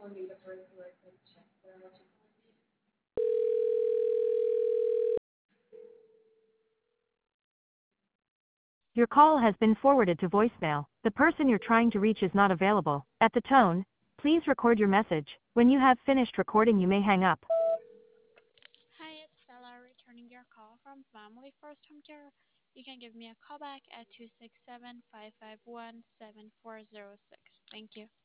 Your call has been forwarded to voicemail. The person you're trying to reach is not available. At the tone, please record your message. When you have finished recording, you may hang up. Hi, it's Stella returning your call from Family First Home Care. You can give me a call back at 267-551-7406. Thank you.